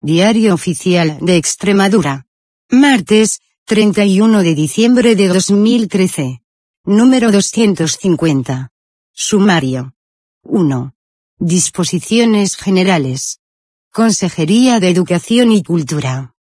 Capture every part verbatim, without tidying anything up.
Diario Oficial de Extremadura. Martes, treinta y uno de diciembre de dos mil trece. Número doscientos cincuenta. Sumario. uno. Disposiciones generales. Consejería de Educación y Cultura.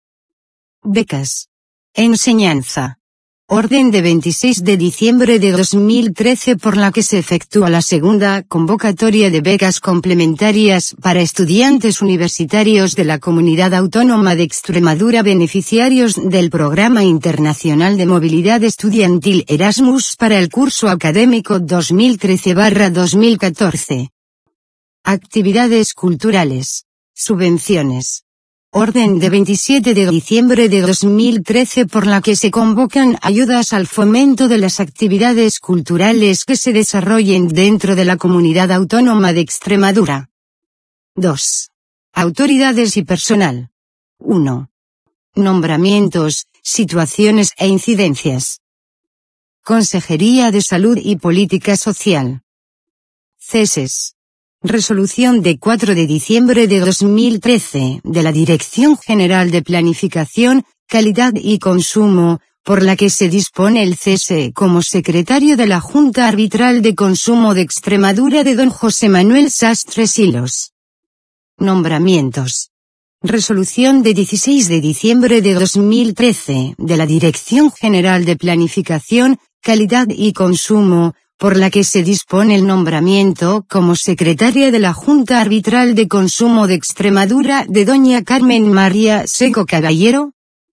Becas. Enseñanza. Orden de veintiséis de diciembre de dos mil trece por la que se efectúa la segunda convocatoria de becas complementarias para estudiantes universitarios de la Comunidad Autónoma de Extremadura beneficiarios del Programa Internacional de Movilidad Estudiantil Erasmus para el curso académico dos mil trece barra dos mil catorce. Actividades culturales. Subvenciones. Orden de veintisiete de diciembre de dos mil trece por la que se convocan ayudas al fomento de las actividades culturales que se desarrollen dentro de la Comunidad Autónoma de Extremadura. dos. Autoridades y personal. uno. Nombramientos, situaciones e incidencias. Consejería de Salud y Política Social. Ceses. Resolución de cuatro de diciembre de dos mil trece, de la Dirección General de Planificación, Calidad y Consumo, por la que se dispone el cese como secretario de la Junta Arbitral de Consumo de Extremadura de don José Manuel Sastre Silos. Nombramientos. Resolución de dieciséis de diciembre de dos mil trece, de la Dirección General de Planificación, Calidad y Consumo, por la que se dispone el nombramiento como secretaria de la Junta Arbitral de Consumo de Extremadura de doña Carmen María Seco Caballero.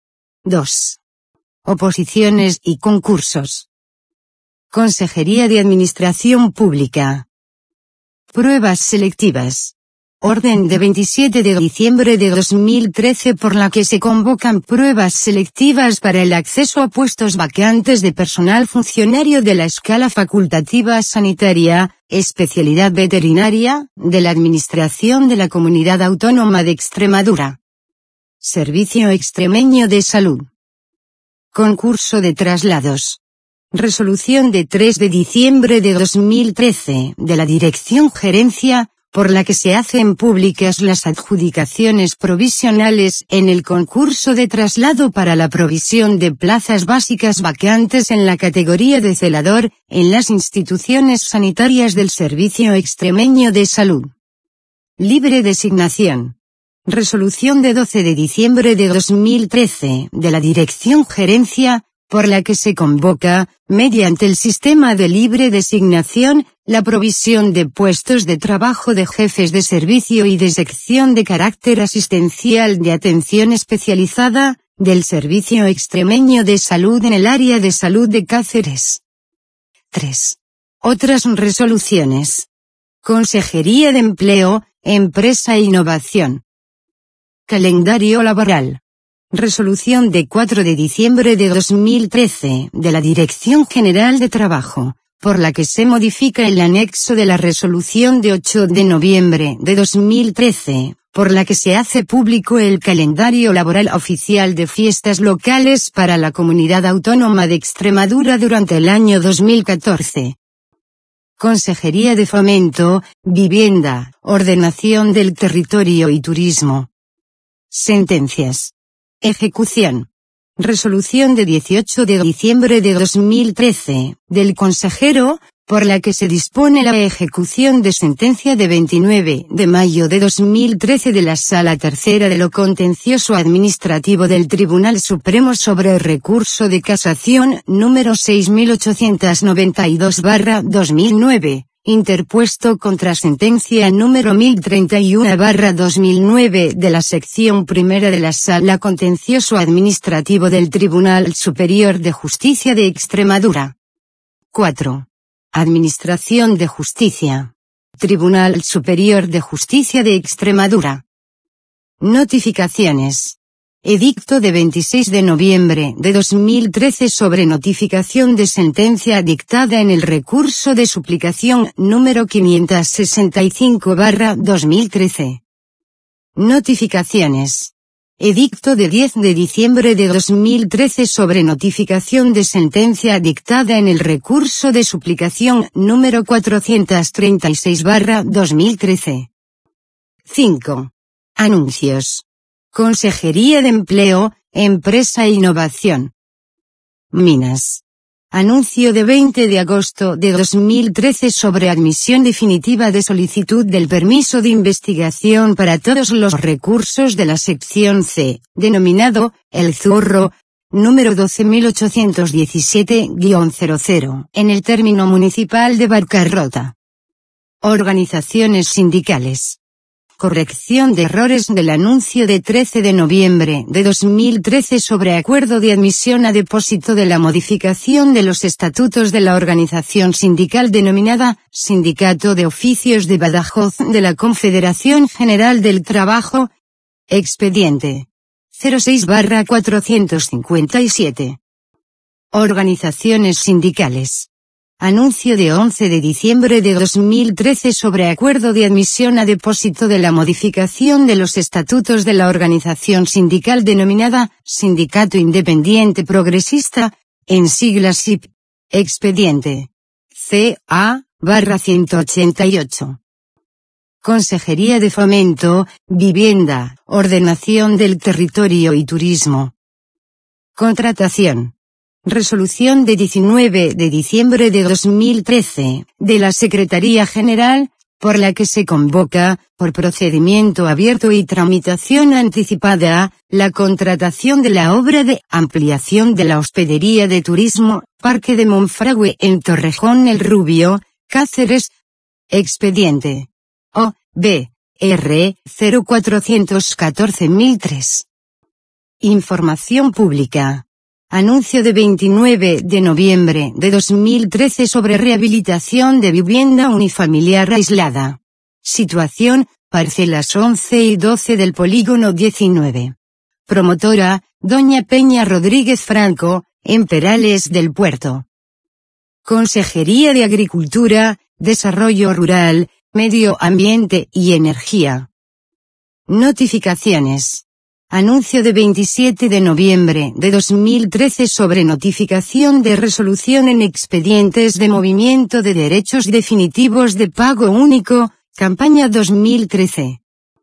dos. Oposiciones y concursos. Consejería de Administración Pública. Pruebas selectivas. Orden de veintisiete de diciembre de dos mil trece por la que se convocan pruebas selectivas para el acceso a puestos vacantes de personal funcionario de la escala facultativa sanitaria, especialidad veterinaria, de la Administración de la Comunidad Autónoma de Extremadura. Servicio Extremeño de Salud. Concurso de traslados. Resolución de tres de diciembre de dos mil trece, de la Dirección Gerencia, por la que se hacen públicas las adjudicaciones provisionales en el concurso de traslado para la provisión de plazas básicas vacantes en la categoría de celador, en las instituciones sanitarias del Servicio Extremeño de Salud. Libre designación. Resolución de doce de diciembre de dos mil trece, de la Dirección Gerencia, por la que se convoca, mediante el sistema de libre designación, la provisión de puestos de trabajo de jefes de servicio y de sección de carácter asistencial de atención especializada, del Servicio Extremeño de Salud en el área de salud de Cáceres. tres. Otras resoluciones. Consejería de Empleo, Empresa e Innovación. Calendario laboral. Resolución de cuatro de diciembre de dos mil trece, de la Dirección General de Trabajo, por la que se modifica el anexo de la resolución de ocho de noviembre de dos mil trece, por la que se hace público el calendario laboral oficial de fiestas locales para la Comunidad Autónoma de Extremadura durante el año dos mil catorce. Consejería de Fomento, Vivienda, Ordenación del Territorio y Turismo. Sentencias. Ejecución. Resolución de dieciocho de diciembre de dos mil trece, del consejero, por la que se dispone la ejecución de sentencia de veintinueve de mayo de dos mil trece de la Sala Tercera de lo Contencioso Administrativo del Tribunal Supremo sobre recurso de casación número seis mil ochocientos noventa y dos barra dos mil nueve. Interpuesto contra sentencia número mil treinta y uno barra dos mil nueve de la sección primera de la Sala Contencioso Administrativo del Tribunal Superior de Justicia de Extremadura. cuatro. Administración de Justicia. Tribunal Superior de Justicia de Extremadura. Notificaciones. Edicto de veintiséis de noviembre de dos mil trece sobre notificación de sentencia dictada en el recurso de suplicación número quinientos sesenta y cinco barra dos mil trece. Notificaciones. Edicto de diez de diciembre de dos mil trece sobre notificación de sentencia dictada en el recurso de suplicación número cuatrocientos treinta y seis barra dos mil trece. cinco. Anuncios. Consejería de Empleo, Empresa e Innovación. Minas. Anuncio de veinte de agosto de dos mil trece sobre admisión definitiva de solicitud del permiso de investigación para todos los recursos de la sección C, denominado El Zurro, número doce mil ochocientos diecisiete guión cero cero, en el término municipal de Barcarrota. Organizaciones sindicales. Corrección de errores del anuncio de trece de noviembre de dos mil trece sobre acuerdo de admisión a depósito de la modificación de los estatutos de la organización sindical denominada Sindicato de Oficios de Badajoz de la Confederación General del Trabajo. Expediente cero seis barra cuatrocientos cincuenta y siete. Organizaciones sindicales. Anuncio de once de diciembre de dos mil trece sobre acuerdo de admisión a depósito de la modificación de los estatutos de la organización sindical denominada Sindicato Independiente Progresista, en siglas S I P. Expediente C A barra ciento ochenta y ocho. Consejería de Fomento, Vivienda, Ordenación del Territorio y Turismo. Contratación. Resolución de diecinueve de diciembre de dos mil trece, de la Secretaría General, por la que se convoca, por procedimiento abierto y tramitación anticipada, la contratación de la obra de ampliación de la hospedería de turismo, Parque de Monfragüe en Torrejón el Rubio, Cáceres. Expediente O B R cero cuatrocientos catorce mil tres. Información pública. Anuncio de veintinueve de noviembre de dos mil trece sobre rehabilitación de vivienda unifamiliar aislada. Situación, parcelas once y doce del polígono diecinueve. Promotora, Doña Peña Rodríguez Franco, en Perales del Puerto. Consejería de Agricultura, Desarrollo Rural, Medio Ambiente y Energía. Notificaciones. Anuncio de veintisiete de noviembre de dos mil trece sobre notificación de resolución en expedientes de movimiento de derechos definitivos de pago único, campaña dos mil trece.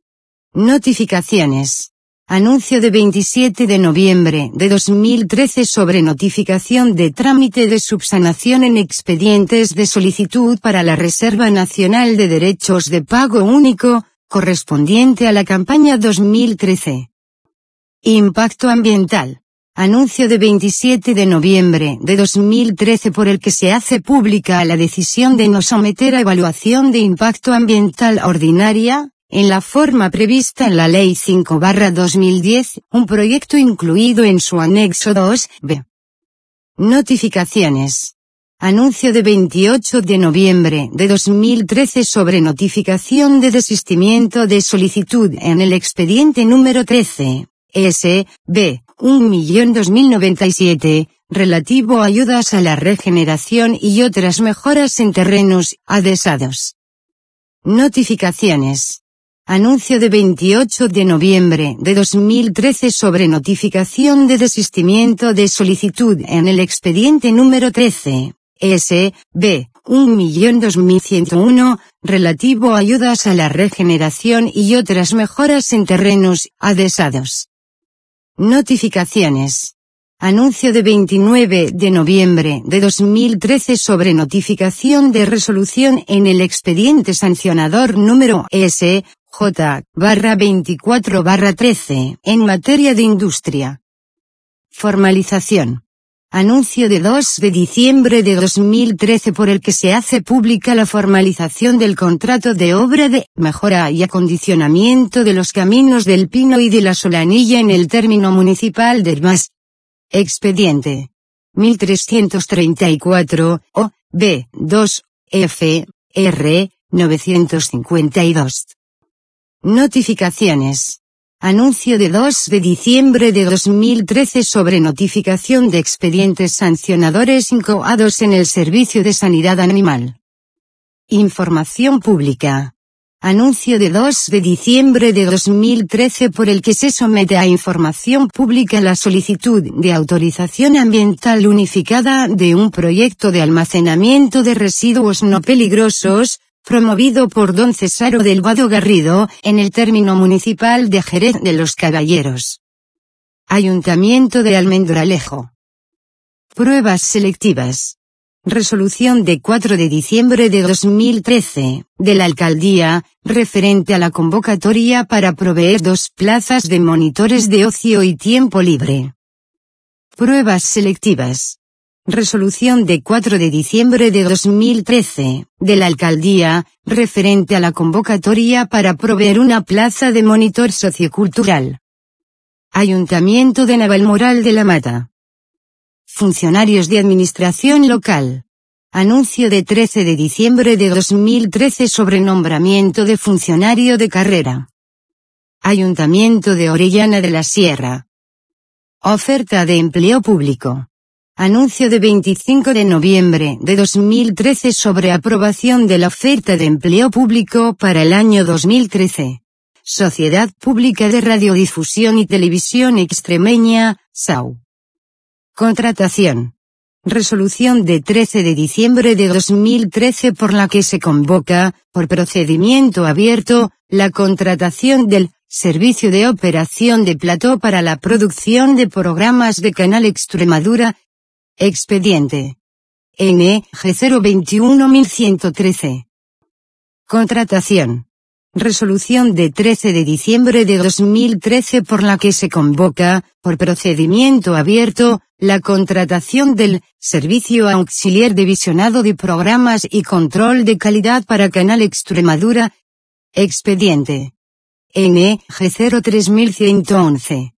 Notificaciones. Anuncio de veintisiete de noviembre de dos mil trece sobre notificación de trámite de subsanación en expedientes de solicitud para la Reserva Nacional de Derechos de Pago Único, correspondiente a la campaña dos mil trece. Impacto ambiental. Anuncio de veintisiete de noviembre de dos mil trece por el que se hace pública la decisión de no someter a evaluación de impacto ambiental ordinaria, en la forma prevista en la Ley cinco barra dos mil diez, un proyecto incluido en su anexo dos B. Notificaciones. Anuncio de veintiocho de noviembre de dos mil trece sobre notificación de desistimiento de solicitud en el expediente número trece. S B un millón dos mil noventa y siete, relativo a ayudas a la regeneración y otras mejoras en terrenos adhesados. Notificaciones. Anuncio de veintiocho de noviembre de dos mil trece sobre notificación de desistimiento de solicitud en el expediente número trece. S B un millón dos mil ciento uno, relativo a ayudas a la regeneración y otras mejoras en terrenos adhesados. Notificaciones. Anuncio de veintinueve de noviembre de dos mil trece sobre notificación de resolución en el expediente sancionador número S J barra veinticuatro barra trece en materia de industria. Formalización. Anuncio de dos de diciembre de dos mil trece por el que se hace pública la formalización del contrato de obra de mejora y acondicionamiento de los caminos del Pino y de la Solanilla en el término municipal de Hermas. Expediente mil trescientos treinta y cuatro O B dos F R novecientos cincuenta y dos. Notificaciones. Anuncio de dos de diciembre de dos mil trece sobre notificación de expedientes sancionadores incoados en el Servicio de Sanidad Animal. Información pública. Anuncio de dos de diciembre de dos mil trece por el que se somete a información pública la solicitud de autorización ambiental unificada de un proyecto de almacenamiento de residuos no peligrosos, promovido por don Cesaro Delgado Garrido, en el término municipal de Jerez de los Caballeros. Ayuntamiento de Almendralejo. Pruebas selectivas. Resolución de cuatro de diciembre de dos mil trece, de la Alcaldía, referente a la convocatoria para proveer dos plazas de monitores de ocio y tiempo libre. Pruebas selectivas. Resolución de cuatro de diciembre de dos mil trece, de la Alcaldía, referente a la convocatoria para proveer una plaza de monitor sociocultural. Ayuntamiento de Navalmoral de la Mata. Funcionarios de Administración Local. Anuncio de trece de diciembre de dos mil trece sobre nombramiento de funcionario de carrera. Ayuntamiento de Orellana de la Sierra. Oferta de empleo público. Anuncio de veinticinco de noviembre de dos mil trece sobre aprobación de la oferta de empleo público para el año dos mil trece. Sociedad Pública de Radiodifusión y Televisión Extremeña, S A U. Contratación. Resolución de trece de diciembre de dos mil trece por la que se convoca, por procedimiento abierto, la contratación del Servicio de Operación de Plató para la producción de programas de Canal Extremadura. Expediente N G cero veintiuno mil ciento trece. Contratación. Resolución de trece de diciembre de dos mil trece por la que se convoca, por procedimiento abierto, la contratación del Servicio Auxiliar de Visionado de Programas y Control de Calidad para Canal Extremadura. Expediente N G cero tres mil ciento once.